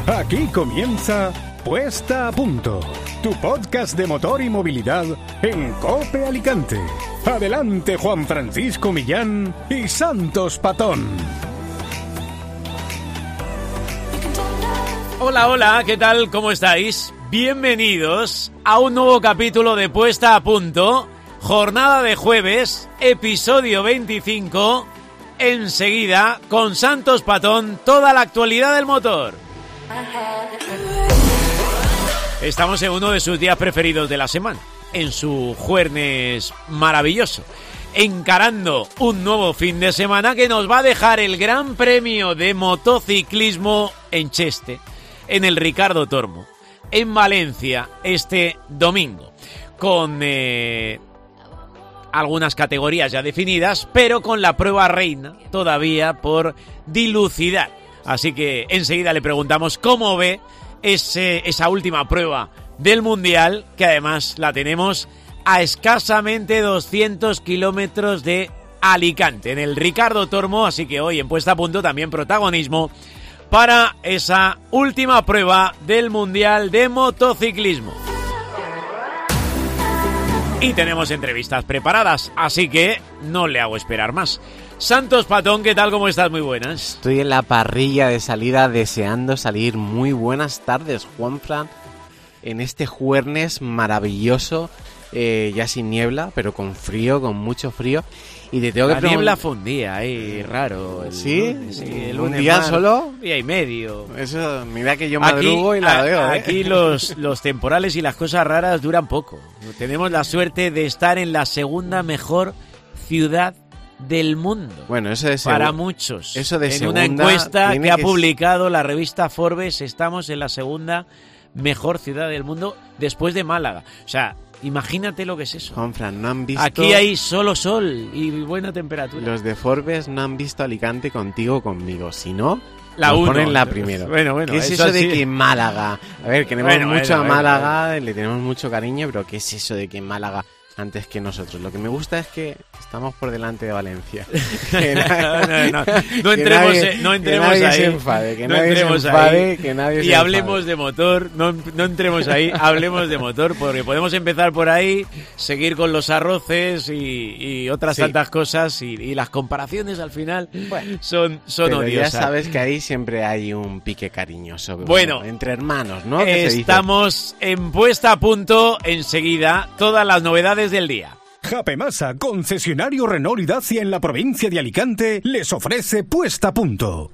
Aquí comienza Puesta a Punto, tu podcast de motor y movilidad en COPE Alicante. Adelante Juan Francisco Millán y Santos Patón. Hola, hola, ¿qué tal? ¿Cómo estáis? Bienvenidos a un nuevo capítulo de Puesta a Punto, jornada de jueves, episodio 25, enseguida con Santos Patón, toda la actualidad del motor. Estamos en uno de sus días preferidos de la semana, en su jueves maravilloso, encarando un nuevo fin de semana que nos va a dejar el Gran Premio de Motociclismo en Cheste, en el Ricardo Tormo, en Valencia, este domingo, con algunas categorías ya definidas, pero con la prueba reina todavía por dilucidar. Así que enseguida le preguntamos cómo ve esa última prueba del Mundial, que además la tenemos a escasamente 200 kilómetros de Alicante, en el Ricardo Tormo. Así que hoy en Puesta a Punto también protagonismo para esa última prueba del Mundial de Motociclismo. Y tenemos entrevistas preparadas, así que no le hago esperar más. Santos Patón, ¿qué tal? ¿Cómo estás? Muy buenas. Estoy en la parrilla de salida deseando salir. Muy buenas tardes, Juanfran, en este jueves maravilloso, ya sin niebla, pero con frío, con mucho frío. Y te tengo que preguntar... niebla fue un día ahí raro. ¿Sí? Sí, ¿Un día solo? Día y medio. Eso, mira que yo madrugo y la veo. Aquí los temporales y las cosas raras duran poco. Tenemos la suerte de estar en la segunda mejor ciudad del mundo. Bueno, eso de para muchos. Eso de en segunda, una encuesta que ha publicado la revista Forbes, estamos en la segunda mejor ciudad del mundo después de Málaga. O sea, imagínate lo que es eso. Juanfran, no han visto... Aquí hay solo sol y buena temperatura. Los de Forbes no han visto Alicante contigo o conmigo. Si no, la nos uno, ponen la primero. Bueno, ¿Qué es eso de que Málaga? A ver, queremos mucho a Málaga, le tenemos mucho cariño, pero ¿qué es eso de que Málaga antes que nosotros? Lo que me gusta es que estamos por delante de Valencia. No entremos ahí. Se enfade, que nadie se enfade, que nadie se enfade. Hablemos de motor, no entremos ahí, hablemos de motor, porque podemos empezar por ahí, seguir con los arroces y otras tantas cosas, y las comparaciones al final son pero odiosas. Ya sabes que ahí siempre hay un pique cariñoso. Bueno, entre hermanos, ¿no? Estamos en Puesta a Punto, enseguida, todas las novedades del día. Japemasa, concesionario Renault y Dacia en la provincia de Alicante, les ofrece Puesta a Punto.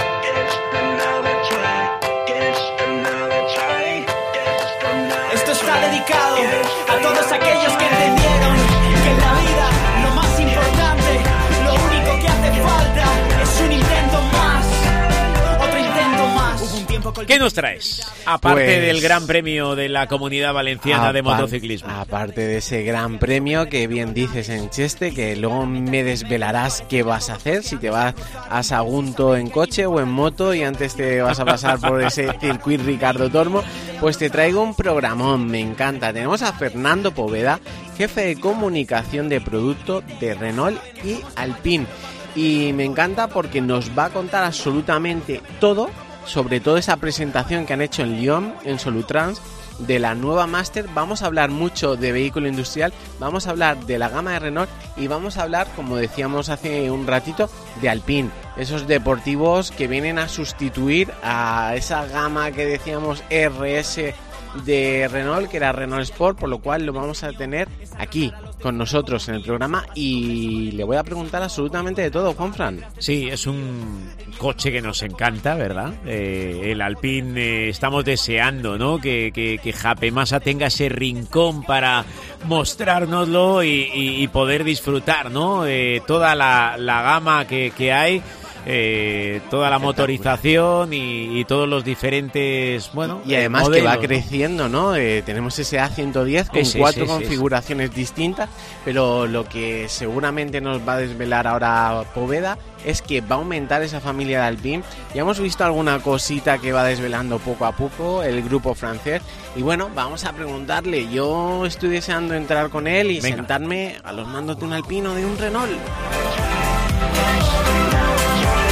Esto está dedicado a todos aquellos que entendieron que en la vida lo más importante, lo único que hace falta es un intento más, otro intento más. Hubo un tiempo ¿Qué nos traes? Aparte del Gran Premio de la Comunidad Valenciana de Motociclismo. Aparte de ese Gran Premio que bien dices en Cheste, que luego me desvelarás qué vas a hacer, si te vas a Sagunto en coche o en moto y antes te vas a pasar por ese circuito Ricardo Tormo, pues te traigo un programón, me encanta. Tenemos a Fernando Poveda, jefe de comunicación de producto de Renault y Alpine. Y me encanta porque nos va a contar absolutamente todo, sobre todo esa presentación que han hecho en Lyon, en Solutrans, de la nueva Master. Vamos a hablar mucho de vehículo industrial, vamos a hablar de la gama de Renault y vamos a hablar, como decíamos hace un ratito, de Alpine, esos deportivos que vienen a sustituir a esa gama que decíamos RS de Renault, que era Renault Sport, por lo cual lo vamos a tener aquí con nosotros en el programa y le voy a preguntar absolutamente de todo, Juanfran. Sí, es un coche que nos encanta, ¿verdad? El Alpine, estamos deseando, ¿no? Que Japemasa tenga ese rincón para mostrárnoslo y poder disfrutar, ¿no? Toda la gama que hay. Toda la motorización y todos los diferentes, y además modelos, que va creciendo, ¿no? Tenemos ese A110 con cuatro configuraciones distintas, pero lo que seguramente nos va a desvelar ahora Poveda es que va a aumentar esa familia de Alpine. Ya hemos visto alguna cosita que va desvelando poco a poco el grupo francés y bueno, vamos a preguntarle. Yo estoy deseando entrar con él y sentarme a los mandos de un Alpine o de un Renault.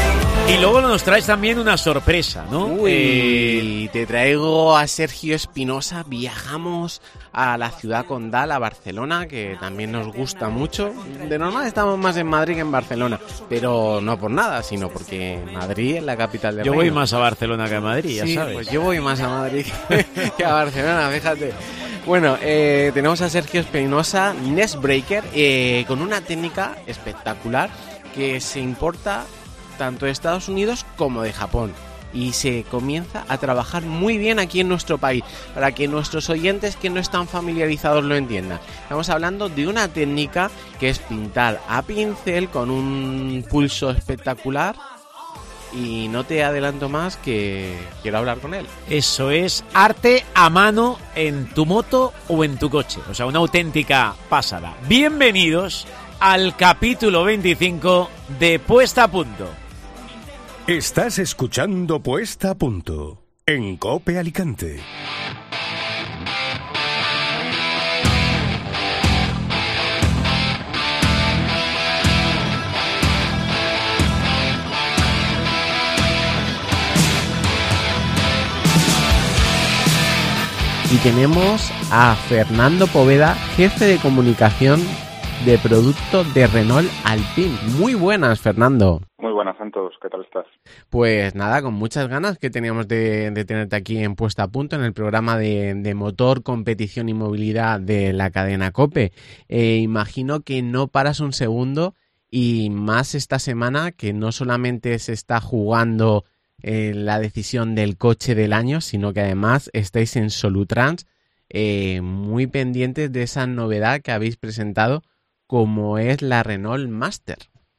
Y luego nos traes también una sorpresa, ¿no? Uy, te traigo a Sergio Espinosa. Viajamos a la ciudad condal, a Barcelona, que también nos gusta mucho. De normal estamos más en Madrid que en Barcelona, pero no por nada, sino porque Madrid es la capital del Yo reino. voy más a Barcelona que a Madrid, ya Sí, sabes. pues yo voy más a Madrid que a Barcelona, fíjate. Bueno, tenemos a Sergio Espinosa, Nestbreaker, con una técnica espectacular que se importa tanto de Estados Unidos como de Japón. Y se comienza a trabajar muy bien aquí en nuestro país, para que nuestros oyentes que no están familiarizados lo entiendan. Estamos hablando de una técnica que es pintar a pincel con un pulso espectacular. Y no te adelanto más, que quiero hablar con él. Eso es arte a mano en tu moto o en tu coche. O sea, una auténtica pasada. Bienvenidos al capítulo 25 de Puesta a Punto. Estás escuchando Puesta a Punto en COPE Alicante. Y tenemos a Fernando Poveda, jefe de comunicación de producto de Renault Alpine. Muy buenas, Fernando. Muy buenas, Santos. ¿Qué tal estás? Pues nada, con muchas ganas que teníamos de tenerte aquí en Puesta a Punto, en el programa de motor, competición y movilidad de la cadena COPE. Imagino que no paras un segundo, y más esta semana, que no solamente se está jugando la decisión del coche del año, sino que además estáis en Solutrans, muy pendientes de esa novedad que habéis presentado, como es la Renault Master.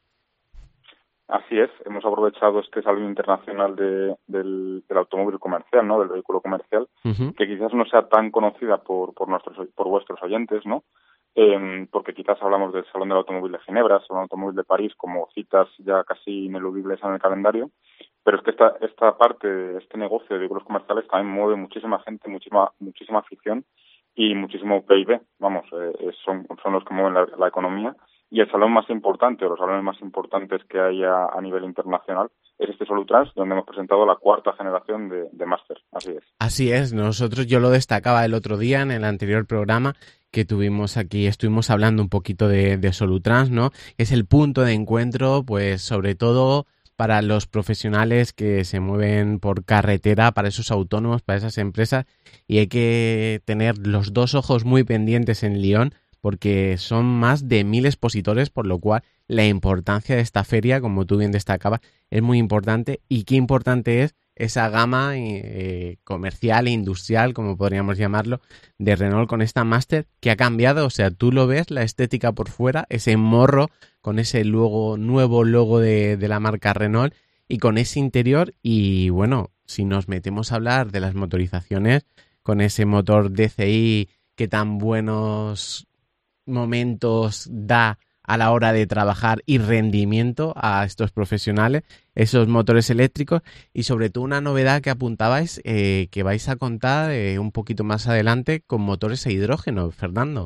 Así es, hemos aprovechado este salón internacional del automóvil comercial, ¿no? Del vehículo comercial, que quizás no sea tan conocida por vuestros oyentes, ¿no? Porque quizás hablamos del Salón del Automóvil de Ginebra, Salón del Automóvil de París, como citas ya casi ineludibles en el calendario, pero es que esta parte, este negocio de vehículos comerciales también mueve muchísima gente, muchísima afición y muchísimo PIB, vamos, son los que mueven la economía. Y el salón más importante, o los salones más importantes que hay a nivel internacional, es este Solutrans, donde hemos presentado la cuarta generación de Master. Así es. Así es. Yo lo destacaba el otro día en el anterior programa que tuvimos aquí, estuvimos hablando un poquito de Solutrans, ¿no? Es el punto de encuentro, pues sobre todo para los profesionales que se mueven por carretera, para esos autónomos, para esas empresas, y hay que tener los dos ojos muy pendientes en Lyon, porque son más de 1000 expositores, por lo cual la importancia de esta feria, como tú bien destacabas, es muy importante. Y qué importante es esa gama comercial e industrial, como podríamos llamarlo, de Renault con esta Master, que ha cambiado. O sea, tú lo ves, la estética por fuera, ese morro con ese nuevo logo de la marca Renault, y con ese interior. Y bueno, si nos metemos a hablar de las motorizaciones, con ese motor DCI que tan buenos momentos da a la hora de trabajar y rendimiento a estos profesionales, esos motores eléctricos, y sobre todo una novedad que apuntabais, que vais a contar un poquito más adelante, con motores a hidrógeno, Fernando.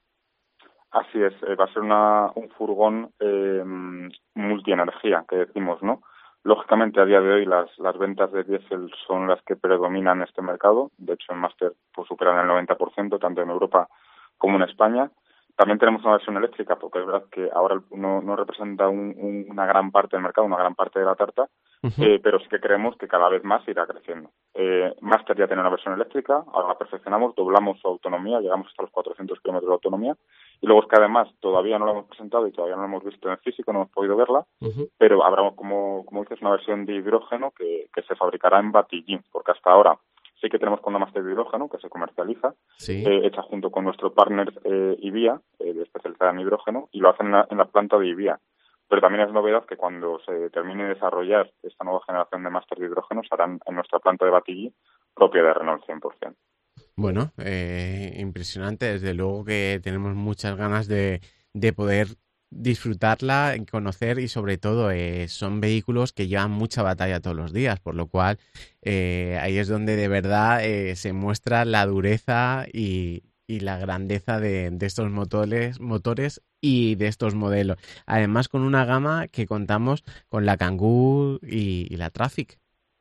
Así es, va a ser un furgón multienergía, que decimos, ¿no? Lógicamente, a día de hoy las ventas de diésel son las que predominan en este mercado. De hecho, en Master pues superan el 90%, tanto en Europa como en España. También tenemos una versión eléctrica, porque es verdad que ahora no representa una gran parte del mercado, una gran parte de la tarta, pero sí que creemos que cada vez más irá creciendo. Master ya tiene una versión eléctrica, ahora la perfeccionamos, doblamos su autonomía, llegamos hasta los 400 kilómetros de autonomía, y luego es que además todavía no la hemos presentado y todavía no la hemos visto en físico, no hemos podido verla, pero habrá, como dices, una versión de hidrógeno que se fabricará en Batillín, porque hasta ahora sí que tenemos con una Master de hidrógeno que se comercializa, sí, hecha junto con nuestro partner IVIA, especializada en hidrógeno, y lo hacen en la planta de IVIA. Pero también es novedad que cuando se termine de desarrollar esta nueva generación de Master de hidrógeno, se harán en nuestra planta de Batillí, propia de Renault 100%. Bueno, impresionante. Desde luego que tenemos muchas ganas de poder disfrutarla, conocer, y sobre todo son vehículos que llevan mucha batalla todos los días, por lo cual ahí es donde de verdad se muestra la dureza y la grandeza de estos motores y de estos modelos. Además, con una gama que contamos con la Kangoo y la Traffic.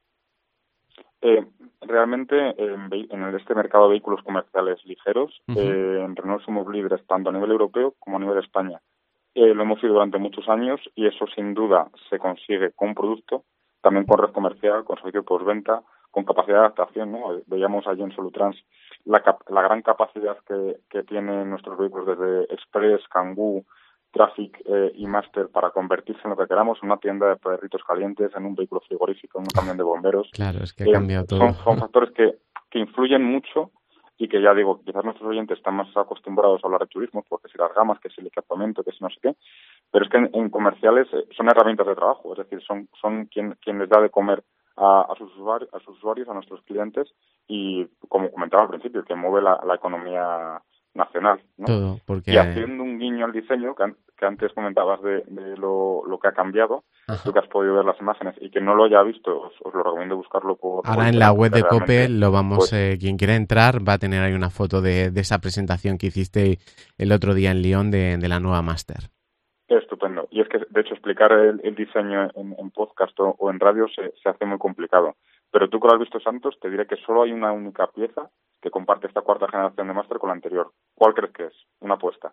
Realmente, en este mercado de vehículos comerciales ligeros, en Renault somos líderes tanto a nivel europeo como a nivel de España. Lo hemos sido durante muchos años y eso sin duda se consigue con producto, también con red comercial, con servicio de postventa, con capacidad de adaptación, ¿no? Veíamos allí en Solutrans la gran capacidad que tienen nuestros vehículos desde Express, Kangoo, Traffic y Master para convertirse en lo que queramos, en una tienda de perritos calientes, en un vehículo frigorífico, en un camión de bomberos. Claro, es que ha cambiado todo. Son factores que influyen mucho y que ya digo, quizás nuestros oyentes están más acostumbrados a hablar de turismo, porque si las gamas, que si el equipamiento, que si no sé qué, pero es que en comerciales son herramientas de trabajo, es decir, son quien les da de comer a sus usuarios, a nuestros clientes, y como comentaba al principio, que mueve la economía nacional, ¿no? Todo, porque... Y haciendo un guiño al diseño, que antes comentabas de lo que ha cambiado, tú que has podido ver las imágenes y que no lo haya visto, os lo recomiendo buscarlo por... Ahora en la web de COPE lo vamos, quien quiera entrar va a tener ahí una foto de esa presentación que hiciste el otro día en Lyon de la nueva Master. Estupendo. Y es que, de hecho, explicar el diseño en podcast o en radio se hace muy complicado. Pero tú que lo has visto, Santos, te diré que solo hay una única pieza que comparte esta cuarta generación de Master con la anterior. ¿Cuál crees que es? Una apuesta.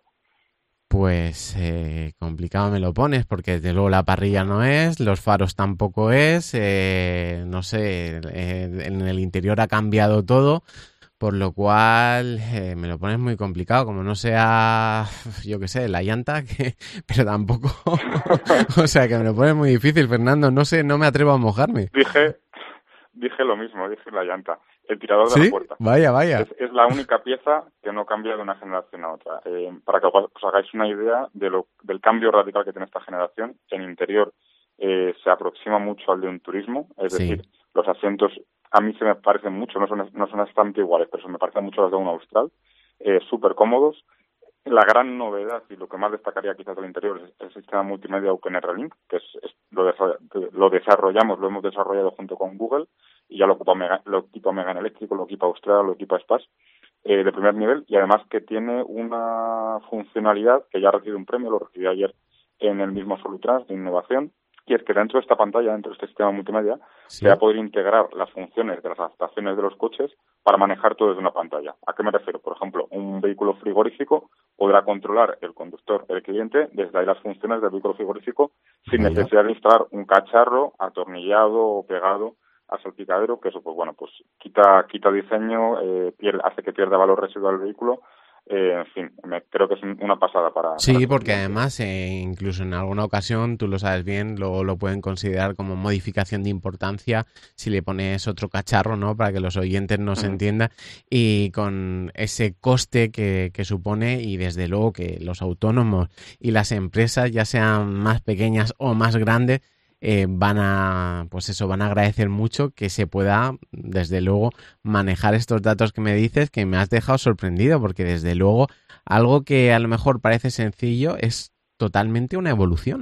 Pues complicado me lo pones, porque desde luego la parrilla no es, los faros tampoco es, no sé, en el interior ha cambiado todo, por lo cual me lo pones muy complicado, como no sea, yo qué sé, la llanta, pero tampoco, o sea que me lo pones muy difícil, Fernando, no sé, no me atrevo a mojarme. Dije lo mismo, dije la llanta. El tirador de ¿Sí? la puerta. Vaya. Es la única pieza que no cambia de una generación a otra. Para que os hagáis una idea del cambio radical que tiene esta generación, en interior se aproxima mucho al de un turismo, es decir, los asientos a mí se me parecen mucho, no son bastante iguales, pero se me parecen mucho los de un Austral, súper cómodos. La gran novedad y lo que más destacaría quizás del interior es el sistema multimedia OpenR Link, que lo hemos desarrollado junto con Google y ya lo equipa Megane Eléctrico, lo equipa Austral, lo equipa Spas de primer nivel, y además que tiene una funcionalidad que ya ha recibido un premio, lo recibí ayer en el mismo Solutrans de innovación, y es que dentro de esta pantalla, dentro de este sistema multimedia, se va a poder integrar las funciones de las adaptaciones de los coches para manejar todo desde una pantalla. ¿A qué me refiero? Por ejemplo, un vehículo frigorífico podrá controlar el conductor, el cliente, desde ahí las funciones del vehículo frigorífico sin necesidad de instalar un cacharro atornillado o pegado al salpicadero, que eso pues quita diseño, hace que pierda valor residual el vehículo. En fin, creo que es una pasada para... Sí, porque además, incluso en alguna ocasión, tú lo sabes bien, lo pueden considerar como modificación de importancia si le pones otro cacharro, ¿no? Para que los oyentes nos entiendan, y con ese coste que supone, y desde luego que los autónomos y las empresas, ya sean más pequeñas o más grandes, van a agradecer mucho que se pueda, desde luego, manejar estos datos que me dices, que me has dejado sorprendido, porque desde luego algo que a lo mejor parece sencillo es totalmente una evolución.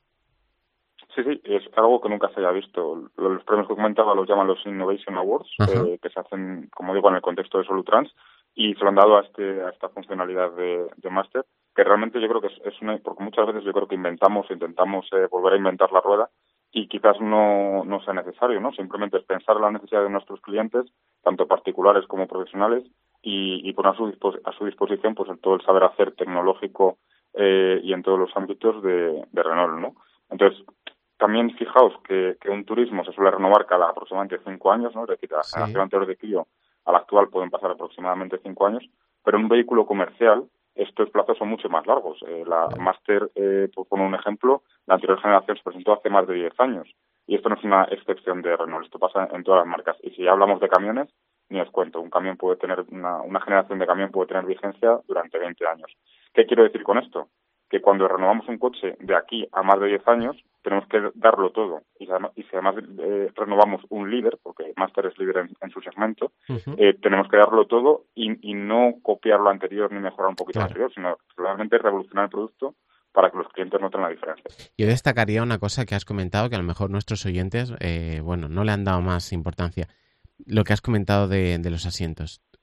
Sí, es algo que nunca se haya visto. Los premios que comentaba los llaman los Innovation Awards, que se hacen, como digo, en el contexto de Solutrans, y se lo han dado a esta funcionalidad de Master, que realmente yo creo que es una, porque muchas veces yo creo que intentamos volver a inventar la rueda, y quizás no sea necesario, ¿no? Simplemente es pensar en la necesidad de nuestros clientes, tanto particulares como profesionales, y poner a su disposición pues todo el saber hacer tecnológico y en todos los ámbitos de Renault, ¿no? Entonces, también fijaos que un turismo se suele renovar cada aproximadamente 5 años, ¿no? Es decir, la generación anterior de Clio a la actual pueden pasar aproximadamente 5 años, pero en un vehículo comercial estos plazos son mucho más largos. La Master, por poner un ejemplo, la anterior generación se presentó hace más de 10 años. Y esto no es una excepción de Renault, esto pasa en todas las marcas. Y si ya hablamos de camiones, ni os cuento, un camión puede tener, una generación de camión puede tener vigencia durante 20 años. ¿Qué quiero decir con esto? Que cuando renovamos un coche de aquí a más de 10 años, tenemos que darlo todo. Y si además renovamos un líder, porque Master es líder en su segmento, tenemos que darlo todo y no copiar lo anterior ni mejorar un poquito lo anterior, sino realmente revolucionar el producto para que los clientes noten la diferencia. Yo destacaría una cosa que has comentado, que a lo mejor nuestros oyentes, no le han dado más importancia. Lo que has comentado de los asientos.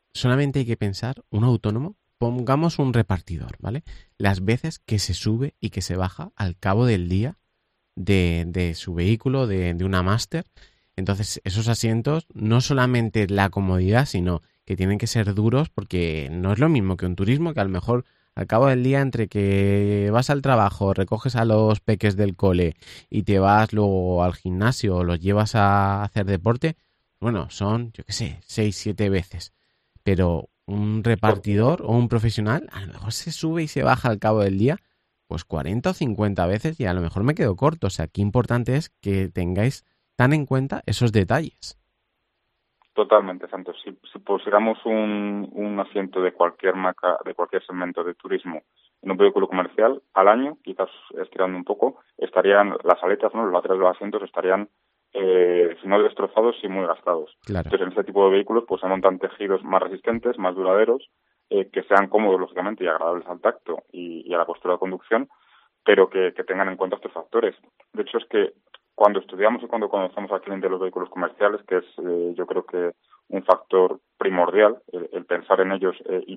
solamente hay que pensar, un autónomo, pongamos un repartidor, ¿vale? Las veces que se sube y que se baja al cabo del día de su vehículo, de una Master. Entonces, esos asientos, no solamente la comodidad, sino que tienen que ser duros, porque no es lo mismo que un turismo, que a lo mejor al cabo del día, entre que vas al trabajo, recoges a los peques del cole y te vas luego al gimnasio o los llevas a hacer deporte, bueno, son, yo qué sé, 6, 7 veces. Pero un repartidor o un profesional a lo mejor se sube y se baja al cabo del día pues 40 o 50 veces y a lo mejor me quedo corto. O sea, qué importante es que tengáis tan en cuenta esos detalles. Totalmente, Santos. Si pusiéramos un asiento de cualquier marca, de cualquier segmento de turismo en un vehículo comercial, al año, quizás estirando un poco, estarían las aletas, ¿no? Los laterales de los asientos estarían, si no destrozados, sí muy gastados. Claro. Entonces, en este tipo de vehículos pues se montan tejidos más resistentes, más duraderos, que sean cómodos, lógicamente, y agradables al tacto y a la postura de conducción, pero que tengan en cuenta estos factores. De hecho, es que cuando estudiamos y cuando conocemos al cliente de los vehículos comerciales, que es yo creo que un factor primordial, el pensar en ellos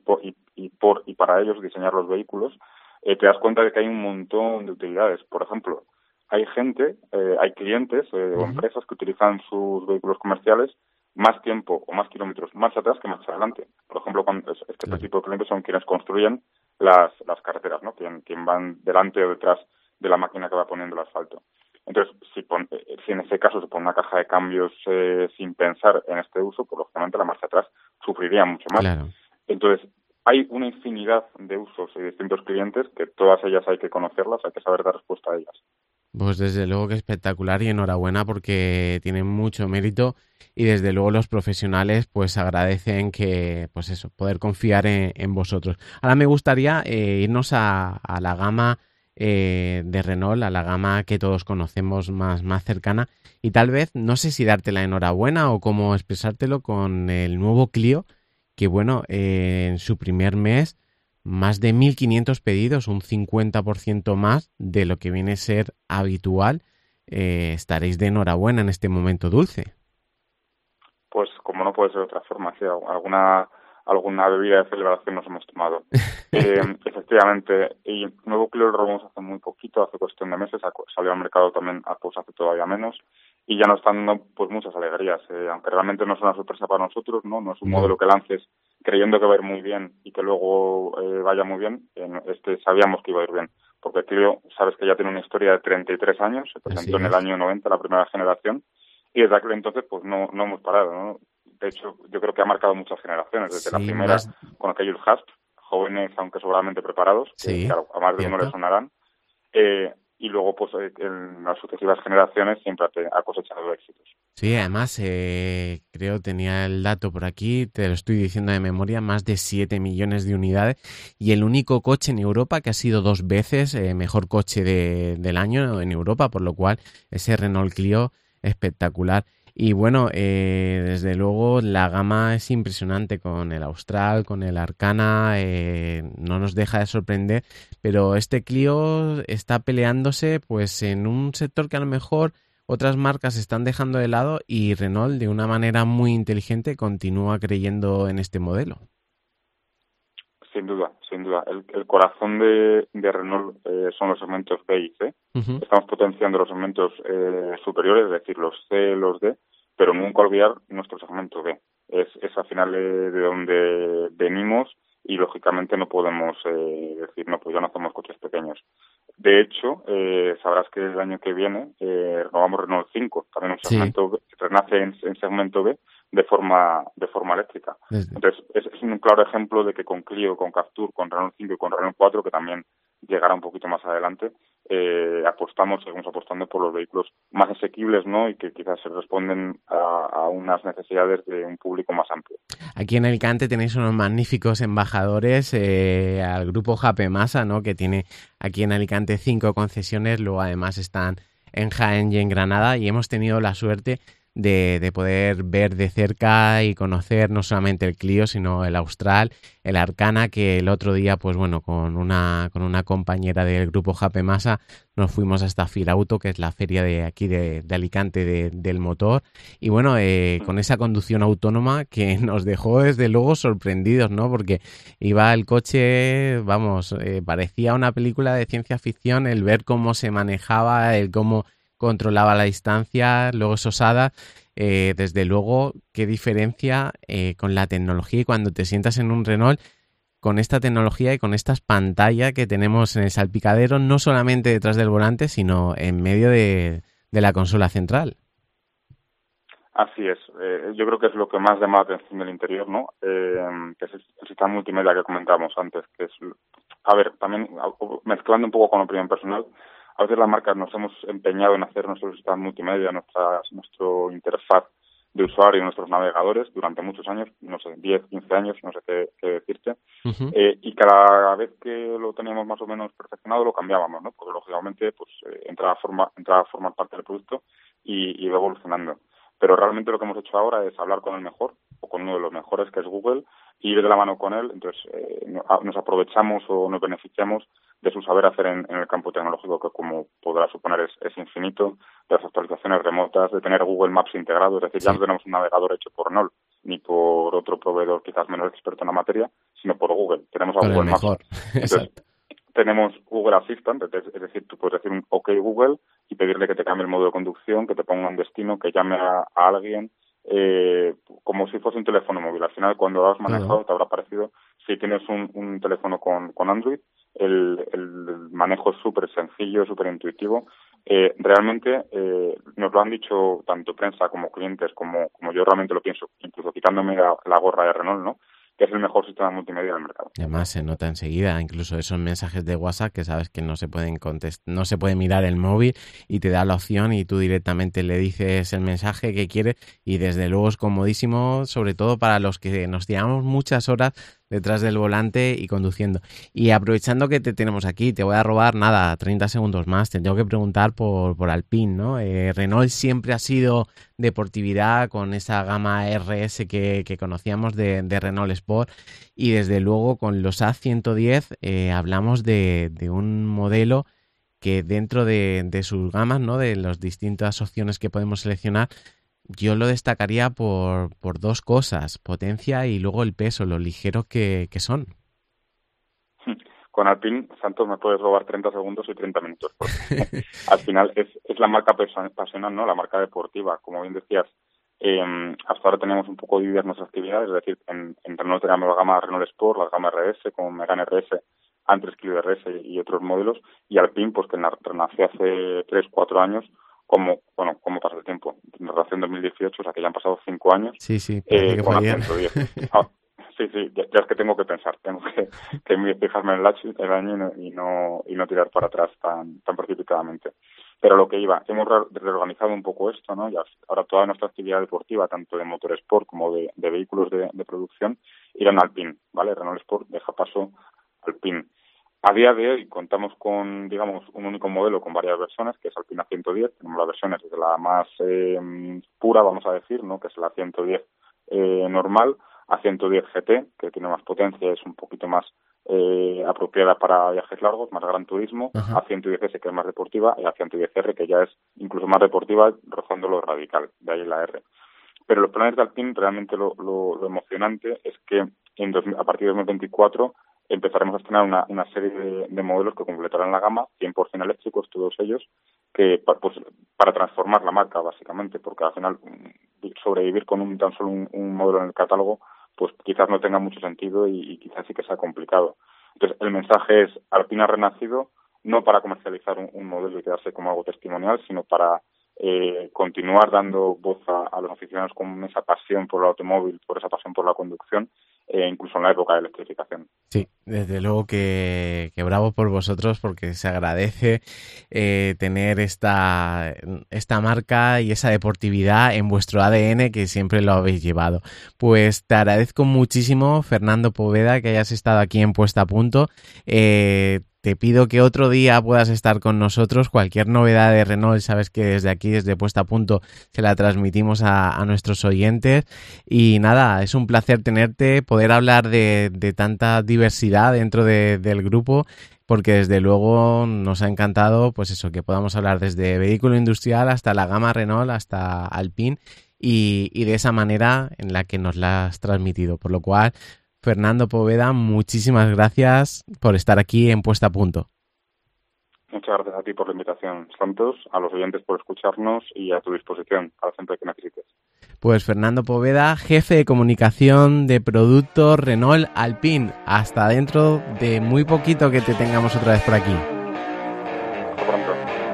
y para ellos diseñar los vehículos, te das cuenta de que hay un montón de utilidades. Por ejemplo, hay clientes o empresas que utilizan sus vehículos comerciales más tiempo o más kilómetros más atrás que más adelante. Por ejemplo, este tipo de clientes son quienes construyen las carreteras, ¿no? Quien van delante o detrás de la máquina que va poniendo el asfalto. Entonces, si en ese caso se pone una caja de cambios sin pensar en este uso, pues lógicamente la marcha atrás sufriría mucho más. Claro. Entonces, hay una infinidad de usos y distintos clientes que todas ellas hay que conocerlas, hay que saber dar respuesta a ellas. Pues desde luego que espectacular y enhorabuena porque tienen mucho mérito y desde luego los profesionales pues agradecen que pues eso, poder confiar en vosotros. Ahora me gustaría irnos a la gama de Renault, a la gama que todos conocemos más cercana y tal vez, no sé si darte la enhorabuena o cómo expresártelo con el nuevo Clio, que bueno, en su primer mes más de 1.500 pedidos, un 50% más de lo que viene a ser habitual. Estaréis de enhorabuena en este momento dulce. Pues como no puede ser de otra forma, sí, alguna bebida de celebración nos hemos tomado. Efectivamente, y nuevo Clio lo robamos hace muy poquito, hace cuestión de meses, salió al mercado también pues hace todavía menos, y ya nos están dando pues muchas alegrías, aunque realmente no es una sorpresa para nosotros, no es un modelo que lances creyendo que va a ir muy bien y que luego vaya muy bien. Sabíamos que iba a ir bien, porque Clio, sabes que ya tiene una historia de 33 años, se presentó en el año 90, la primera generación, y desde aquel entonces pues no hemos parado, ¿no? De hecho, yo creo que ha marcado muchas generaciones, desde la primera con aquellos Husq, jóvenes aunque sobradamente preparados, que claro, a más de uno le sonarán, y luego pues en las sucesivas generaciones siempre ha cosechado éxitos. Sí, además creo tenía el dato por aquí, te lo estoy diciendo de memoria, más de 7 millones de unidades y el único coche en Europa que ha sido 2 veces mejor coche del año en Europa, por lo cual ese Renault Clio espectacular. Y bueno, desde luego la gama es impresionante con el Austral, con el Arcana, no nos deja de sorprender, pero este Clio está peleándose pues en un sector que a lo mejor otras marcas están dejando de lado y Renault de una manera muy inteligente continúa creyendo en este modelo. Sin duda. El corazón de Renault son los segmentos B y C. Uh-huh. Estamos potenciando los segmentos superiores, es decir, los C, los D, pero nunca olvidar nuestro segmento B. Es al final de donde venimos y lógicamente no podemos decir, no, pues ya no hacemos coches pequeños. De hecho, sabrás que el año que viene renovamos Renault 5, también un segmento B, que renace en segmento B de forma eléctrica. Entonces, es un claro ejemplo de que con Clio, con Captur, con Renault 5 y con Renault 4, que también llegará un poquito más adelante, seguimos apostando por los vehículos más asequibles, ¿no? Y que quizás se responden a unas necesidades de un público más amplio. Aquí en Alicante tenéis unos magníficos embajadores al grupo Japemasa, ¿no? Que tiene aquí en Alicante 5 concesiones, luego además están en Jaén y en Granada y hemos tenido la suerte de poder ver de cerca y conocer no solamente el Clio, sino el Austral, el Arcana, que el otro día, pues bueno, con una compañera del grupo Jape Masa nos fuimos hasta Firauto, que es la feria de aquí de Alicante del motor, y bueno, con esa conducción autónoma que nos dejó desde luego sorprendidos, ¿no? Porque iba el coche, vamos, parecía una película de ciencia ficción, el ver cómo se manejaba, el cómo controlaba la distancia, luego esos hadas, desde luego, qué diferencia con la tecnología, y cuando te sientas en un Renault con esta tecnología y con estas pantallas que tenemos en el salpicadero, no solamente detrás del volante, sino en medio de la consola central. Así es. Yo creo que es lo que más llama la atención del interior, ¿no? Que es el sistema multimedia que comentábamos antes, que es, a ver, también mezclando un poco con la opinión personal, a veces las marcas nos hemos empeñado en hacer nuestro sistema multimedia, nuestro interfaz de usuario y nuestros navegadores durante muchos años, no sé, 10, 15 años, no sé qué decirte, y cada vez que lo teníamos más o menos perfeccionado lo cambiábamos, ¿no? Porque lógicamente pues entraba a formar parte del producto y va evolucionando. Pero realmente lo que hemos hecho ahora es hablar con el mejor, o con uno de los mejores, que es Google, y ir de la mano con él. Entonces nos aprovechamos o nos beneficiamos de su saber hacer en el campo tecnológico, que como podrás suponer es infinito, de las actualizaciones remotas, de tener Google Maps integrado, es decir, ya no tenemos un navegador hecho por Knoll, ni por otro proveedor quizás menos experto en la materia, sino por Google. Tenemos a con Google el mejor. Maps. Entonces, tenemos Google Assistant, es decir, tú puedes decir un OK Google y pedirle que te cambie el modo de conducción, que te ponga un destino, que llame a alguien, como si fuese un teléfono móvil. Al final, cuando lo has manejado, te habrá parecido, si tienes un teléfono con Android, el manejo es súper sencillo, súper intuitivo. Realmente nos lo han dicho tanto prensa como clientes, como yo realmente lo pienso, incluso quitándome la gorra de Renault, ¿no? Que es el mejor sistema multimedia del mercado. Además se nota enseguida, incluso esos mensajes de WhatsApp que sabes que no se pueden no se puede mirar el móvil y te da la opción y tú directamente le dices el mensaje que quieres, y desde luego es comodísimo, sobre todo para los que nos tiramos muchas horas detrás del volante y conduciendo. Y aprovechando que te tenemos aquí, te voy a robar 30 segundos más, te tengo que preguntar por Alpine, ¿no? Renault siempre ha sido deportividad con esa gama RS que conocíamos de Renault Sport, y desde luego con los A110 hablamos de un modelo que dentro de sus gamas, ¿no? De las distintas opciones que podemos seleccionar, yo lo destacaría por dos cosas: potencia y luego el peso, lo ligeros que son. Con Alpine, Santos, me puedes robar 30 segundos y 30 minutos. Porque al final es la marca pasional, ¿no? La marca deportiva. Como bien decías, hasta ahora tenemos un poco divididas nuestras actividades, es decir, en Renault tenemos la gama Renault Sport, la gama RS, como Megane RS, antes Clio RS y otros modelos, y Alpine, pues que renació hace 3-4 años, como pasa el tiempo, nació en 2018, o sea que ya han pasado 5 años. Sí, parece que con fue ayer. A110. Sí, ya es que tengo que pensar, tengo que fijarme en el año y no tirar para atrás tan precipitadamente. Pero lo que iba, hemos reorganizado un poco esto, ¿no? Y ahora toda nuestra actividad deportiva, tanto de motorsport como de vehículos de producción, irán al Alpine, ¿vale? Renault Sport deja paso al Alpine. A día de hoy contamos con, digamos, un único modelo con varias versiones, que es Alpine A110. Tenemos las versiones desde la más pura, vamos a decir, ¿no? Que es la A110 normal, A110 GT, que tiene más potencia, es un poquito más apropiada para viajes largos, más gran turismo, A110S, que es más deportiva, y A110R, que ya es incluso más deportiva, rozando lo radical, de ahí la R. Pero los planes de Alpine, realmente lo emocionante es que a partir de 2024 empezaremos a estrenar una serie de modelos que completarán la gama, 100% eléctricos, todos ellos, que pues para transformar la marca, básicamente, porque al final sobrevivir con tan solo un modelo en el catálogo, pues quizás no tenga mucho sentido y quizás sí que sea complicado. Entonces, el mensaje es: Alpine ha renacido no para comercializar un modelo y quedarse como algo testimonial, sino para continuar dando voz a los aficionados con esa pasión por el automóvil, por esa pasión por la conducción, incluso en la época de electrificación. Sí, desde luego que bravo por vosotros, porque se agradece tener esta marca y esa deportividad en vuestro ADN, que siempre lo habéis llevado. Pues te agradezco muchísimo, Fernando Poveda, que hayas estado aquí en Puesta a Punto. te pido que otro día puedas estar con nosotros. Cualquier novedad de Renault, sabes que desde aquí, desde Puesta a Punto, se la transmitimos a nuestros oyentes. Y nada, es un placer tenerte, poder hablar de tanta diversidad dentro del grupo, porque desde luego nos ha encantado, pues eso, que podamos hablar desde vehículo industrial hasta la gama Renault, hasta Alpine, y de esa manera en la que nos la has transmitido. Por lo cual, Fernando Poveda, muchísimas gracias por estar aquí en Puesta a Punto. Muchas gracias a ti por la invitación, Santos, a los oyentes por escucharnos y a tu disposición para siempre que necesites. Pues Fernando Poveda, jefe de comunicación de productos Renault Alpine. Hasta dentro de muy poquito que te tengamos otra vez por aquí. Hasta pronto.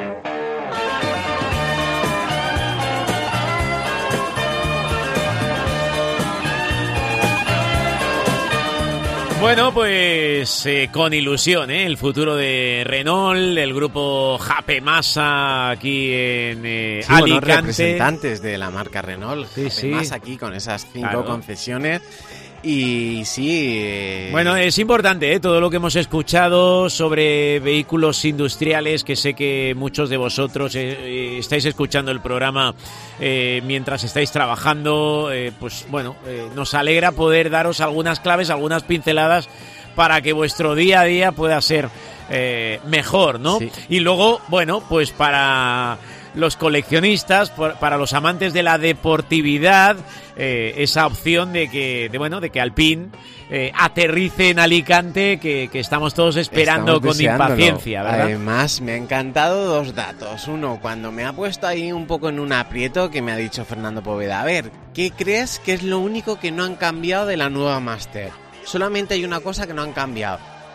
Bueno, pues con ilusión, el futuro de Renault, el grupo Jape Masa aquí en Alicante. Bueno, representantes de la marca Renault, Sí. Masa aquí con esas 5 Claro. concesiones. Y sí... Bueno, es importante todo lo que hemos escuchado sobre vehículos industriales, que sé que muchos de vosotros estáis escuchando el programa mientras estáis trabajando. Pues bueno, nos alegra poder daros algunas claves, algunas pinceladas para que vuestro día a día pueda ser mejor, ¿no? Sí. Y luego, bueno, pues para los coleccionistas, para los amantes de la deportividad, esa opción de que Alpine aterrice en Alicante, que estamos todos esperando Estamos con deseándolo. impaciencia, ¿verdad? Además, me ha encantado 2 datos. Uno, cuando me ha puesto ahí un poco en un aprieto, que me ha dicho Fernando Poveda, a ver, ¿qué crees que es lo único que no han cambiado de la nueva Master? Solamente hay una cosa que no han cambiado.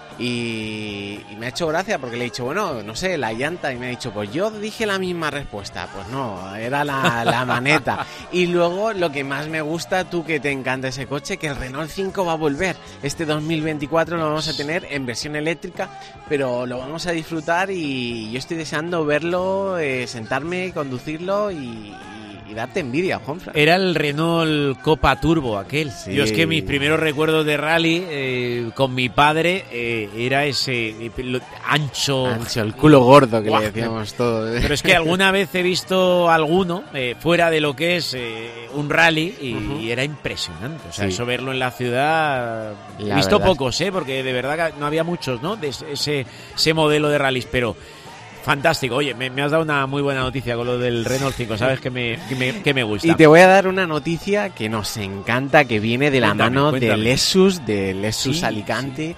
Y me ha hecho gracia porque le he dicho, bueno, no sé, la llanta, y me ha dicho, pues yo dije la misma respuesta. Pues no, era la maneta. Y luego lo que más me gusta, tú que te encanta ese coche, que el Renault 5 va a volver. Este 2024 lo vamos a tener en versión eléctrica, pero lo vamos a disfrutar y yo estoy deseando verlo, sentarme, conducirlo y darte envidia, Juanfran. Era el Renault Copa Turbo aquel. Sí. Yo es que mis primeros recuerdos de rally con mi padre era ese ancho, el culo gordo que Guau. le decíamos todos. Pero es que alguna vez he visto alguno fuera de lo que es un rally y era impresionante. O sea, Sí. eso verlo en la ciudad. He La visto verdad pocos, porque de verdad que no había muchos, ¿no? De ese modelo de rallies, pero fantástico. Oye, me has dado una muy buena noticia con lo del Renault 5, sabes que me gusta. Y te voy a dar una noticia que nos encanta, que viene de la Cuéntame, mano cuéntame. de Lexus Sí, Alicante.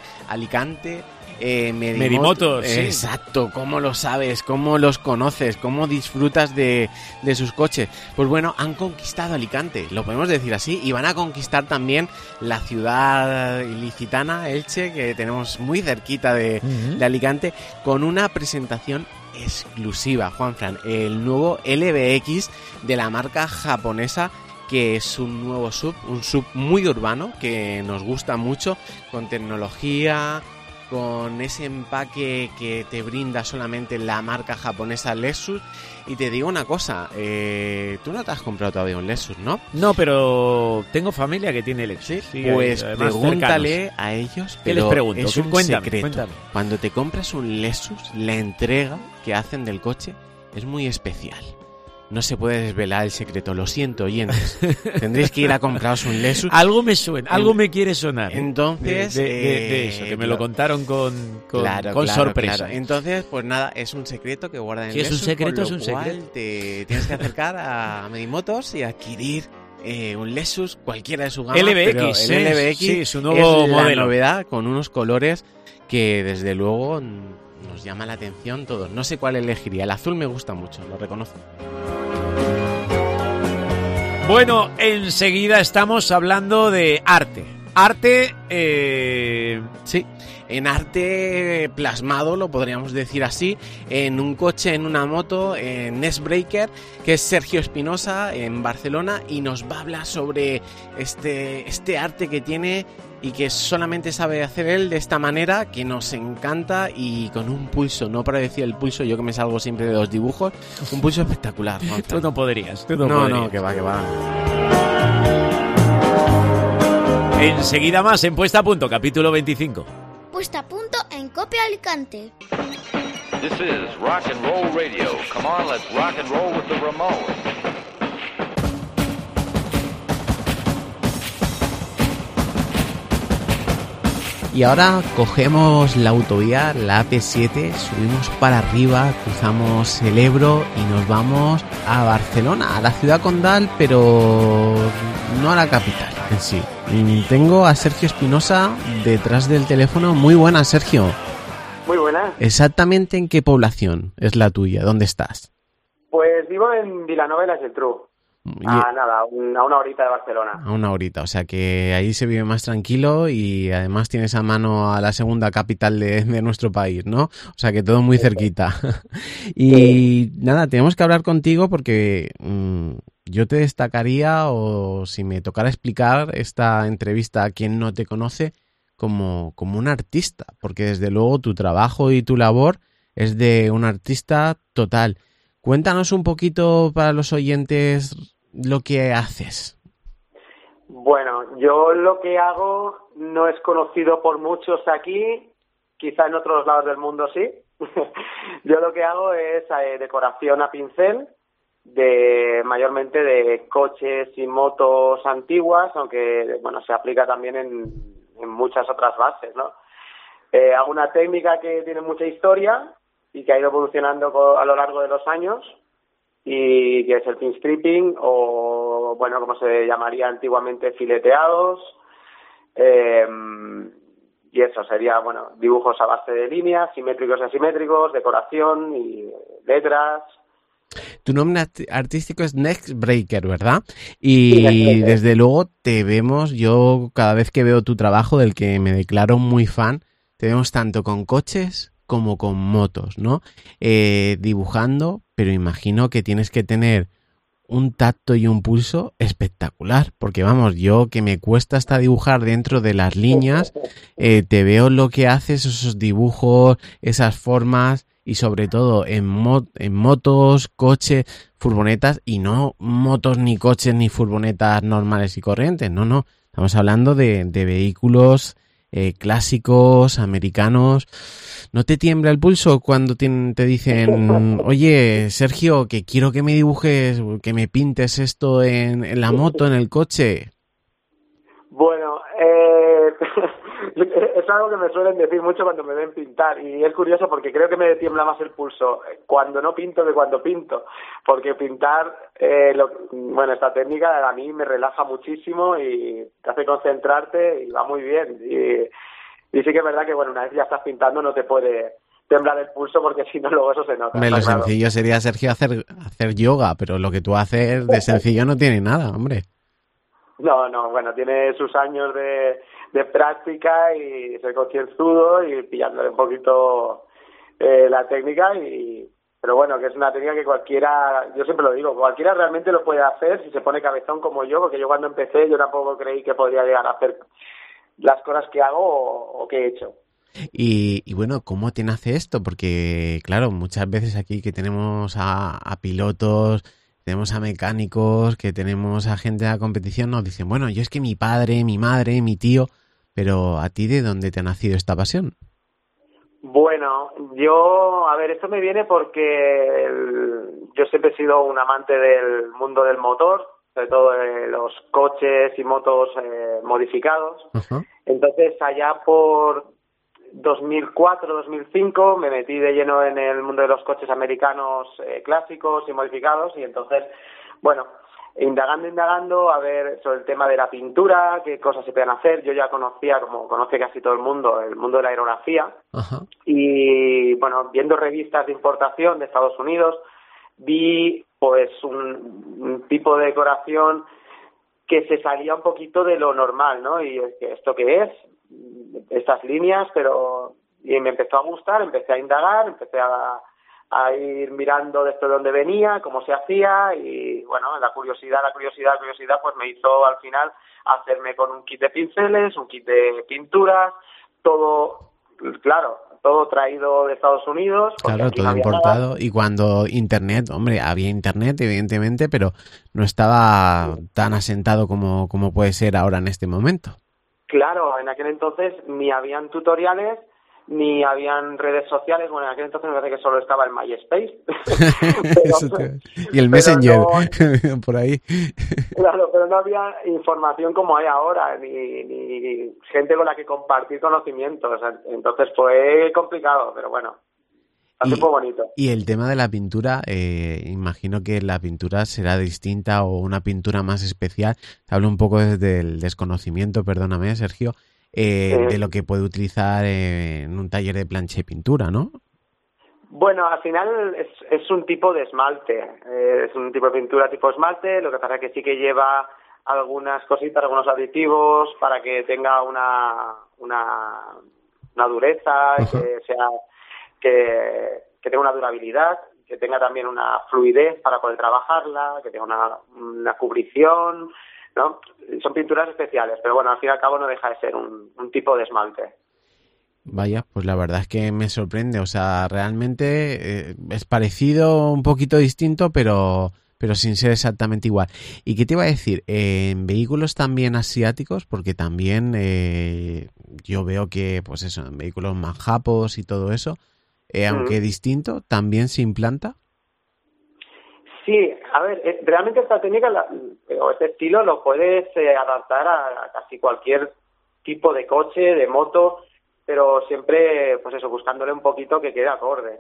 Medimotors, sí. Exacto, ¿cómo lo sabes? ¿Cómo los conoces? ¿Cómo disfrutas de sus coches? Pues bueno, han conquistado Alicante, lo podemos decir así, y van a conquistar también la ciudad ilicitana, Elche, que tenemos muy cerquita de Alicante, con una presentación exclusiva, Juanfran, el nuevo LBX de la marca japonesa, que es un nuevo un sub muy urbano, que nos gusta mucho, con tecnología, con ese empaque que te brinda solamente la marca japonesa Lexus. Y te digo una cosa, tú no te has comprado todavía un Lexus, ¿no? No, pero tengo familia que tiene Lexus. Sí, Pues además pregúntale cercanos. a ellos, ¿Qué les pero pregunto? es un Cuéntame, secreto. cuéntame. Cuando te compras un Lexus, la entrega que hacen del coche es muy especial. No se puede desvelar el secreto, lo siento, oyentes. Tendréis que ir a compraros un Lexus. Algo me suena, algo me quiere sonar. Entonces, de eso, que me lo contaron con Claro, sorpresa. claro. Entonces, pues nada, es un secreto que guardan en Si es un Lexus, secreto, con es lo un cual secreto. te tienes que acercar a Medimotors y adquirir un Lexus, cualquiera de su gama. LBX, pero el LBX sí, su nuevo es modelo. la novedad, con unos colores que desde luego nos llama la atención todos. No sé cuál elegiría, el azul me gusta mucho, lo reconozco. Bueno, enseguida estamos hablando de arte. Arte, Sí, en arte plasmado, lo podríamos decir así, en un coche, en una moto, en Nextbreaker, que es Sergio Espinosa, en Barcelona, y nos va a hablar sobre este arte que tiene y que solamente sabe hacer él de esta manera, que nos encanta, y con un pulso, no para decir el pulso, yo que me salgo siempre de los dibujos, un pulso espectacular. tú no podrías. No, que va. Enseguida más en Puesta a Punto, capítulo 25. Puesta a punto en Cope Alicante. This is Rock and Roll Radio. Come on, let's rock and roll with the Ramones. Y ahora cogemos la autovía, la AP7, subimos para arriba, cruzamos el Ebro y nos vamos a Barcelona, a la ciudad condal, pero no a la capital en sí. Y tengo a Sergio Espinosa detrás del teléfono. Muy buenas, Sergio. Muy buenas. ¿Exactamente en qué población es la tuya? ¿Dónde estás? Pues vivo en Vilanova y la Geltrú. Nada, a una horita de Barcelona. A una horita, o sea que ahí se vive más tranquilo y además tienes a mano a la segunda capital de nuestro país, ¿no? O sea que todo muy cerquita. Y nada, tenemos que hablar contigo porque yo te destacaría, o si me tocara explicar esta entrevista a quien no te conoce, como un artista, porque desde luego tu trabajo y tu labor es de un artista total. Cuéntanos un poquito para los oyentes lo que haces. Bueno, yo lo que hago no es conocido por muchos aquí, quizá en otros lados del mundo sí. Yo lo que hago es decoración a pincel, mayormente de coches y motos antiguas, aunque bueno, se aplica también en muchas otras bases, ¿no? Hago una técnica que tiene mucha historia y que ha ido evolucionando a lo largo de los años, y que es el pin stripping, o bueno, como se llamaría antiguamente, fileteados, y eso sería, bueno, dibujos a base de líneas, simétricos y asimétricos, decoración y letras. Tu nombre artístico es Next Breaker, ¿verdad? Y desde luego te vemos, yo cada vez que veo tu trabajo, del que me declaro muy fan, te vemos tanto con coches como con motos, ¿no? Dibujando, pero imagino que tienes que tener un tacto y un pulso espectacular, porque vamos, yo que me cuesta hasta dibujar dentro de las líneas, te veo lo que haces, esos dibujos, esas formas, y sobre todo en motos, coches, furgonetas, y no motos ni coches ni furgonetas normales y corrientes, no, estamos hablando de vehículos clásicos, americanos. ¿No te tiembla el pulso cuando te dicen, oye, Sergio, que quiero que me dibujes, que me pintes esto en la moto, en el coche? Bueno, es algo que me suelen decir mucho cuando me ven pintar, y es curioso porque creo que me tiembla más el pulso cuando no pinto que cuando pinto, porque pintar, esta técnica a mí me relaja muchísimo y te hace concentrarte y va muy bien. Y sí que es verdad que, bueno, una vez ya estás pintando no te puede temblar el pulso, porque si no luego eso se nota. Lo sencillo sería, Sergio, hacer yoga, pero lo que tú haces de sencillo no tiene nada, hombre. No, bueno, tiene sus años de práctica y ser concienzudo y pillándole un poquito la técnica, pero bueno, que es una técnica que cualquiera, yo siempre lo digo, cualquiera realmente lo puede hacer si se pone cabezón como yo, porque yo cuando empecé yo tampoco creí que podría llegar a hacer las cosas que hago o que he hecho. Y bueno, ¿cómo te nace esto? Porque claro, muchas veces aquí que tenemos a pilotos, tenemos a mecánicos, que tenemos a gente de la competición, nos dicen, bueno, yo es que mi padre, mi madre, mi tío, pero ¿a ti de dónde te ha nacido esta pasión? Bueno, esto me viene porque yo siempre he sido un amante del mundo del motor, sobre todo de los coches y motos modificados. Uh-huh. Entonces, allá por 2004-2005 me metí de lleno en el mundo de los coches americanos clásicos y modificados, y entonces, bueno, indagando a ver sobre el tema de la pintura, qué cosas se pueden hacer. Yo ya conocía, como conoce casi todo el mundo de la aerografía. Uh-huh. Y bueno, viendo revistas de importación de Estados Unidos, vi pues un tipo de decoración que se salía un poquito de lo normal, ¿no? Y ¿esto qué es? Estas líneas, y me empezó a gustar, empecé a indagar, empecé a ir mirando de dónde venía, cómo se hacía, y bueno, la curiosidad pues me hizo al final hacerme con un kit de pinceles, un kit de pinturas, todo, claro, todo traído de Estados Unidos. Claro, todo importado. Nada. Y cuando Internet, hombre, había Internet evidentemente, pero no estaba tan asentado como puede ser ahora en este momento. Claro, en aquel entonces ni habían tutoriales, ni habían redes sociales. Bueno, en aquel entonces me parece que solo estaba el MySpace. Y el Messenger, no, por ahí. Claro, pero no había información como hay ahora, ni gente con la que compartir conocimientos. Entonces fue complicado, pero bueno, así fue bonito. Y el tema de la pintura, imagino que la pintura será distinta o una pintura más especial. Hablo un poco desde el desconocimiento, perdóname, Sergio, de lo que puede utilizar en un taller de plancha y pintura, ¿no? Bueno, al final es un tipo de esmalte, es un tipo de pintura tipo esmalte, lo que pasa es que sí que lleva algunas cositas, algunos aditivos para que tenga una dureza, que sea que tenga una durabilidad, que tenga también una fluidez para poder trabajarla, que tenga una cubrición, ¿no? Son pinturas especiales, pero bueno, al fin y al cabo no deja de ser un tipo de esmalte. Vaya, pues la verdad es que me sorprende, o sea, realmente es parecido, un poquito distinto, pero sin ser exactamente igual. ¿Y qué te iba a decir? En vehículos también asiáticos, porque también yo veo que, pues eso, en vehículos más japos y todo eso, aunque distinto, también se implanta. Sí, a ver, realmente esta técnica o este estilo lo puedes adaptar a casi cualquier tipo de coche, de moto, pero siempre, pues eso, buscándole un poquito que quede acorde.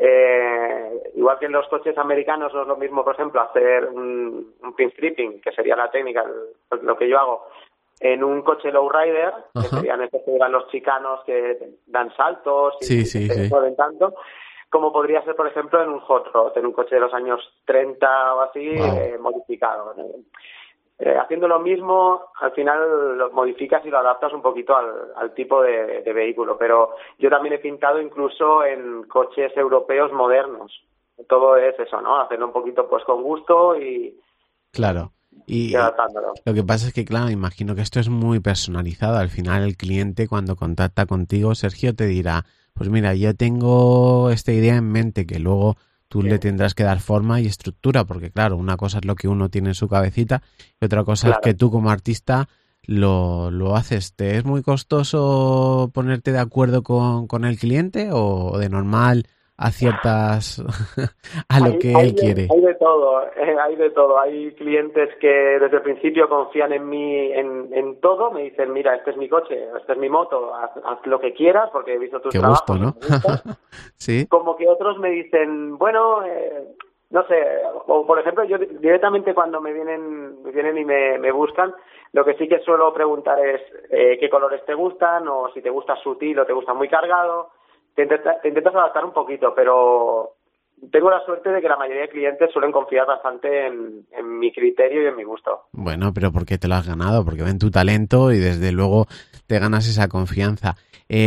Igual que en los coches americanos no es lo mismo, por ejemplo, hacer un pin stripping, que sería la técnica, lo que yo hago, en un coche lowrider, que serían estos que llevan los chicanos que dan saltos y se mueven tanto, como podría ser, por ejemplo, en un hot rod, en un coche de los años 30 o así, modificado. Haciendo lo mismo, al final lo modificas y lo adaptas un poquito al tipo de vehículo, pero yo también he pintado incluso en coches europeos modernos. Todo es eso, ¿no? Hacerlo un poquito pues con gusto y... Claro. Y adaptándolo. Lo que pasa es que, claro, imagino que esto es muy personalizado. Al final el cliente cuando contacta contigo, Sergio, te dirá, pues mira, yo tengo esta idea en mente, que luego tú le tendrás que dar forma y estructura, porque claro, una cosa es lo que uno tiene en su cabecita y otra cosa es que tú como artista lo haces. ¿Te es muy costoso ponerte de acuerdo con el cliente o de normal aciertas a lo que él quiere? Hay de todo. Hay clientes que desde el principio confían en mí en todo, me dicen, mira, este es mi coche, esta es mi moto, haz lo que quieras porque he visto tus trabajos. Qué gusto, ¿no? Sí. Como que otros me dicen, bueno, no sé, o por ejemplo, yo directamente cuando me vienen y me buscan, lo que sí que suelo preguntar es qué colores te gustan, o si te gusta sutil o te gusta muy cargado. Te intentas adaptar un poquito, pero tengo la suerte de que la mayoría de clientes suelen confiar bastante en mi criterio y en mi gusto. Bueno, pero ¿por qué te lo has ganado? Porque ven tu talento y desde luego te ganas esa confianza.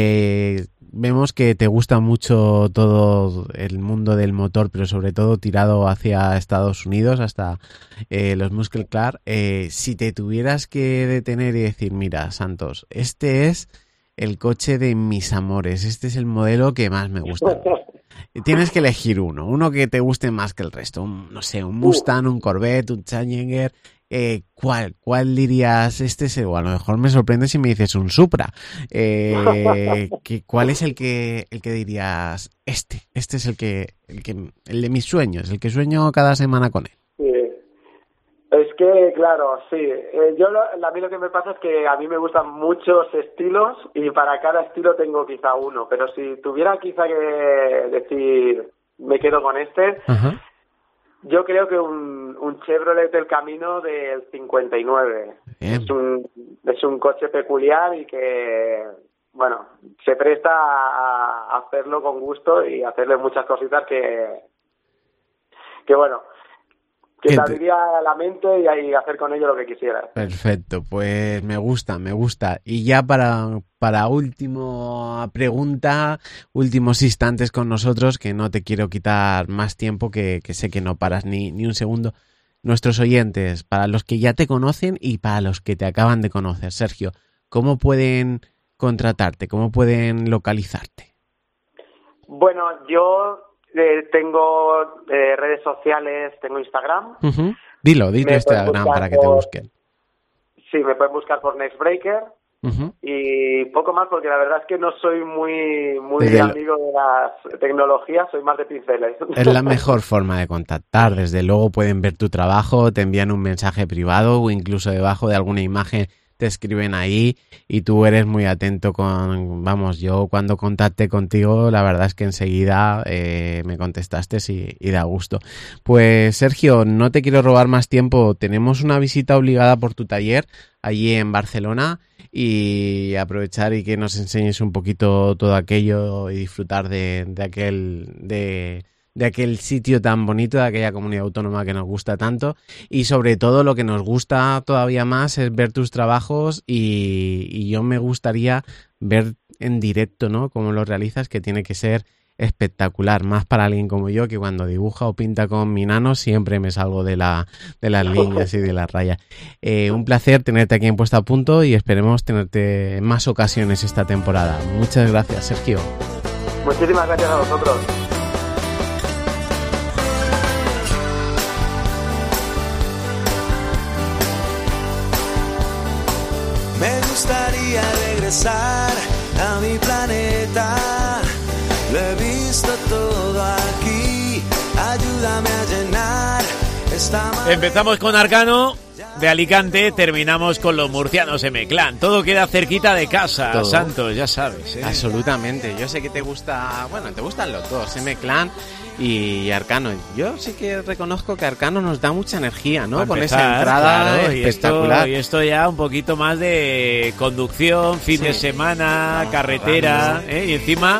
Vemos que te gusta mucho todo el mundo del motor, pero sobre todo tirado hacia Estados Unidos, hasta los Muscle Car. Si te tuvieras que detener y decir, mira, Santos, este es el coche de mis amores, este es el modelo que más me gusta. Tienes que elegir uno que te guste más que el resto. No sé, un Mustang, un Corvette, un Challenger. ¿Cuál dirías? O a lo mejor me sorprende si me dices un Supra. ¿Cuál es el que dirías? Este es el de mis sueños, el que sueño cada semana con él. Sí. Es que, claro, sí. A mí lo que me pasa es que a mí me gustan muchos estilos y para cada estilo tengo quizá uno. Pero si tuviera quizá que decir, me quedo con este, yo creo que un Chevrolet del Camino del 59. Es un coche peculiar y que, bueno, se presta a hacerlo con gusto y hacerle muchas cositas que bueno, que te abriría la mente y hacer con ello lo que quisieras. Perfecto, pues me gusta. Y ya para última pregunta, últimos instantes con nosotros, que no te quiero quitar más tiempo, que sé que no paras ni un segundo. Nuestros oyentes, para los que ya te conocen y para los que te acaban de conocer, Sergio, ¿cómo pueden contratarte? ¿Cómo pueden localizarte? Bueno, yo tengo redes sociales, tengo Instagram. Di tu Instagram para que te busquen. Sí, me pueden buscar por Nextbreaker y poco más, porque la verdad es que no soy muy amigo de las tecnologías, soy más de pinceles. Es la mejor forma de contactar. Desde luego pueden ver tu trabajo, te envían un mensaje privado o incluso debajo de alguna imagen te escriben ahí y tú eres muy atento yo cuando contacté contigo, la verdad es que enseguida me contestaste y da gusto. Pues Sergio, no te quiero robar más tiempo, tenemos una visita obligada por tu taller allí en Barcelona y aprovechar y que nos enseñes un poquito todo aquello y disfrutar de aquel sitio tan bonito, de aquella comunidad autónoma que nos gusta tanto, y sobre todo lo que nos gusta todavía más es ver tus trabajos y yo me gustaría ver en directo, ¿no?, cómo lo realizas, que tiene que ser espectacular, más para alguien como yo que cuando dibuja o pinta con mi nano siempre me salgo de las líneas y de las rayas. Un placer tenerte aquí en Puesta a Punto y esperemos tenerte en más ocasiones esta temporada. Muchas gracias, Sergio. Muchísimas gracias a vosotros. Me gustaría regresar a mi planeta. Lo he visto todo aquí. Ayúdame a llenar esta... Empezamos con Arcano de Alicante, terminamos con los murcianos M-Clan. Todo queda cerquita de casa, todo. Santos, ya sabes, ¿eh? Absolutamente. Yo sé que te gustan los dos, M-Clan y Arcano. Yo sí que reconozco que Arcano nos da mucha energía, ¿no? Para con empezar, esa entrada claro, espectacular. Y esto ya un poquito más de conducción, fin de semana, carretera, y encima...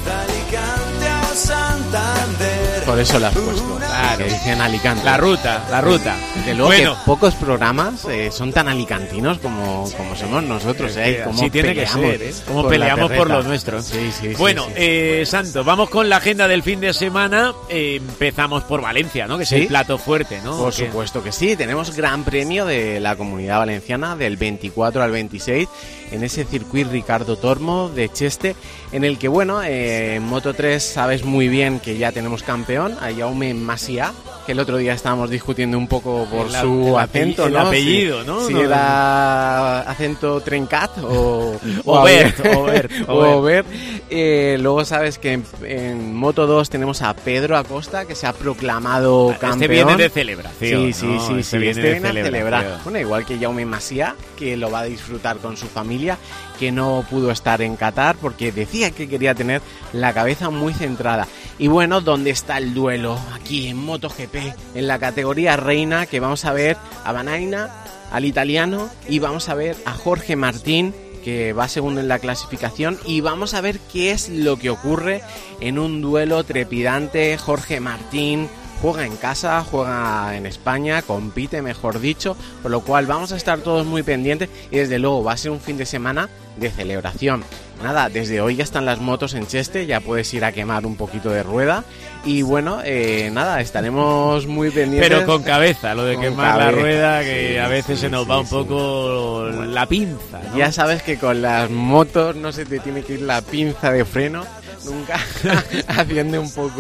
Por eso la has puesto. Claro, que dicen Alicante. La ruta. De luego que pocos programas son tan alicantinos como somos nosotros, como sí, tiene que ser, como peleamos por lo nuestro. Sí, bueno, sí. Santos, vamos con la agenda del fin de semana. Empezamos por Valencia, ¿no? Que es el plato fuerte, ¿no? Por supuesto que sí. Tenemos Gran Premio de la Comunidad Valenciana del 24 al 26 en ese circuito Ricardo Tormo de Cheste, en el que, en Moto 3 sabes muy bien que ya tenemos campeón, a Jaume Masia, que el otro día estábamos discutiendo un poco por su acento, el apellido, ¿no? Si era acento trencat o Obert. Luego sabes que en Moto 2 tenemos a Pedro Acosta, que se ha proclamado campeón. Este viene de celebración. Sí. Este viene a celebrar. Bueno, igual que Jaume Masia, que lo va a disfrutar con su familia, que no pudo estar en Qatar porque decía que quería tener la cabeza muy centrada. Y bueno, ¿dónde está el duelo? Aquí en MotoGP, en la categoría reina, que vamos a ver a Banaina, al italiano, y vamos a ver a Jorge Martín, que va segundo en la clasificación, y vamos a ver qué es lo que ocurre en un duelo trepidante. Jorge Martín juega en casa, juega en España, compite, mejor dicho, por lo cual vamos a estar todos muy pendientes y desde luego va a ser un fin de semana de celebración. Nada, desde hoy ya están las motos en Cheste, ya puedes ir a quemar un poquito de rueda y estaremos muy pendientes. Pero con cabeza, lo de quemar la rueda, que a veces se nos va un poco la pinza, ¿no? Ya sabes que con las motos no se te tiene que ir la pinza de freno nunca, haciendo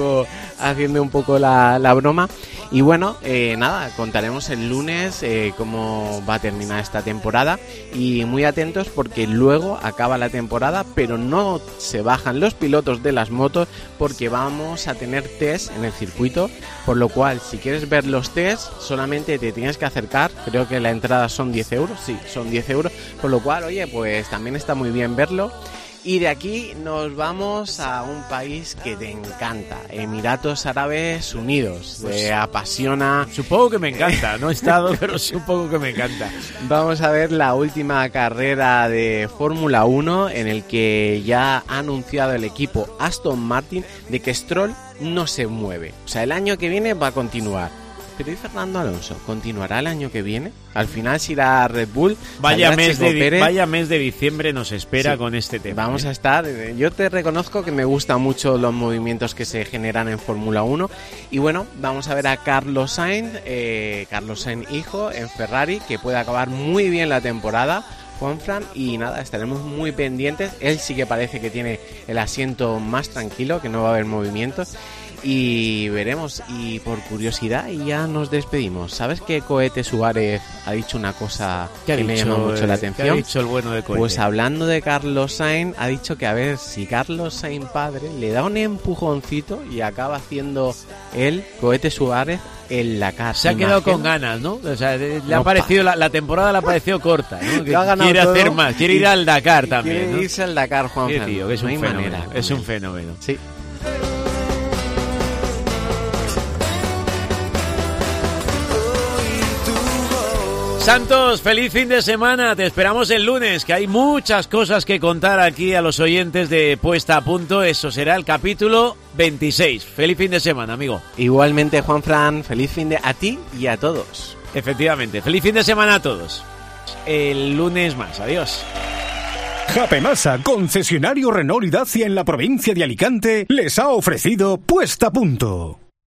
un poco la broma. Y contaremos el lunes cómo va a terminar esta temporada y muy atentos porque luego acaba la temporada, pero no se bajan los pilotos de las motos porque vamos a tener test en el circuito, por lo cual si quieres ver los test solamente te tienes que acercar. Creo que la entrada son 10 euros, sí, son 10 euros, por lo cual, pues también está muy bien verlo. Y de aquí nos vamos a un país que te encanta, Emiratos Árabes Unidos. Te apasiona. Supongo que me encanta, no he estado, pero supongo que me encanta. Vamos a ver la última carrera de Fórmula 1 en el que ya ha anunciado el equipo Aston Martin de que Stroll no se mueve. O sea, el año que viene va a continuar. Pero ¿y Fernando Alonso? ¿Continuará el año que viene? Al final se irá a Red Bull. Vaya mes de diciembre nos espera con este tema. Vamos a estar... Yo te reconozco que me gustan mucho los movimientos que se generan en Fórmula 1. Y vamos a ver a Carlos Sainz hijo, en Ferrari, que puede acabar muy bien la temporada. Juanfran, y estaremos muy pendientes. Él sí que parece que tiene el asiento más tranquilo, que no va a haber movimientos. Y veremos, y por curiosidad, y ya nos despedimos. ¿Sabes que Cohete Suárez ha dicho una cosa que me llama mucho la atención? ¿Qué ha dicho el bueno de Cohete? Pues hablando de Carlos Sainz, ha dicho que a ver si Carlos Sainz padre le da un empujoncito y acaba haciendo el Cohete Suárez en la casa. Se ha quedado con ganas, ¿no? O sea, le ha parecido la temporada le ha parecido corta, ¿no? Que quiere hacer más, quiere ir al Dakar también, quiere ¿no? irse al Dakar, Juan Fran. Tío, que es un fenómeno. Es un fenómeno. Sí. Santos, feliz fin de semana, te esperamos el lunes, que hay muchas cosas que contar aquí a los oyentes de Puesta a Punto, eso será el capítulo 26. Feliz fin de semana, amigo. Igualmente, Juan Fran, feliz fin de a ti y a todos. Efectivamente, feliz fin de semana a todos. El lunes más, adiós. Japemasa, concesionario Renault y Dacia en la provincia de Alicante, les ha ofrecido Puesta a Punto.